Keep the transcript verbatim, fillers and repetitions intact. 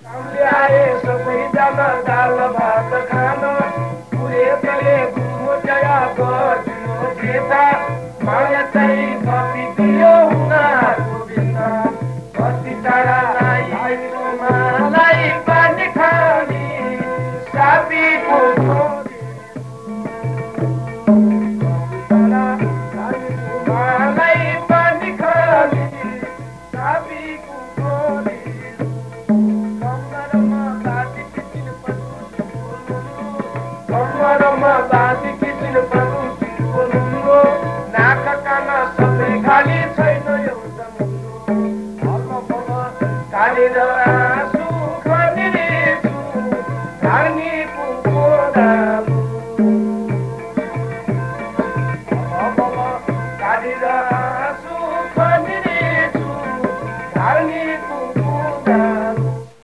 आए सबैजना दाल भात खान पुरेतले घुमोटया गरिदिनु जेठा मलाई चाहिँ कति दियो उनीहरूको बिना कति टाढालाई मलाई पानी खानी साबीको